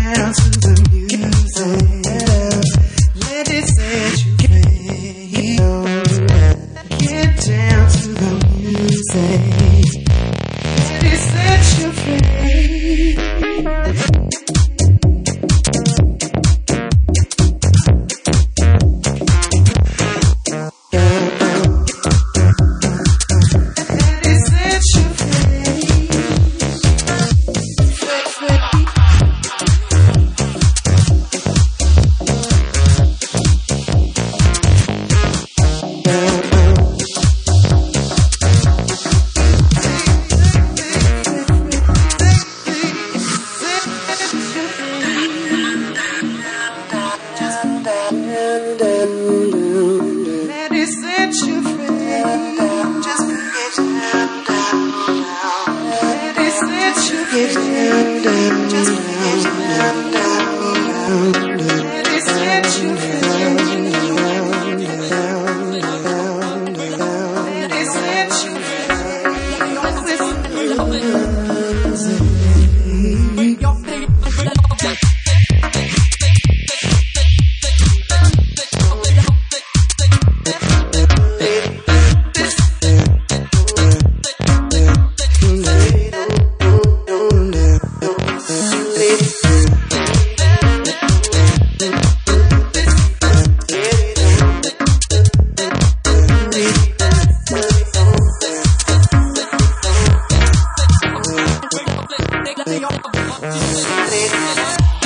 down to the music. Let it set you free. Get down to the music. Let it set you free. Let it set you free. Just get down, down, down. Let it set you free. Just get down, down, down. Let it set you free. Let it set you free.